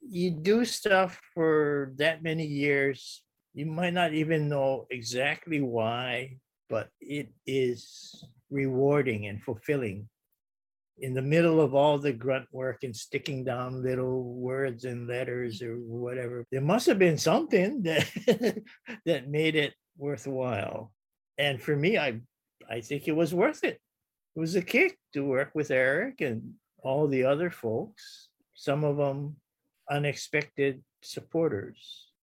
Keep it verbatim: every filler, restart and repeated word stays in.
You do stuff for that many years, you might not even know exactly why, but it is rewarding and fulfilling. In the middle of all the grunt work and sticking down little words and letters or whatever, there must have been something that that made it worthwhile. And for me, I I think it was worth it. It was a kick to work with Eric and all the other folks, some of them unexpected supporters.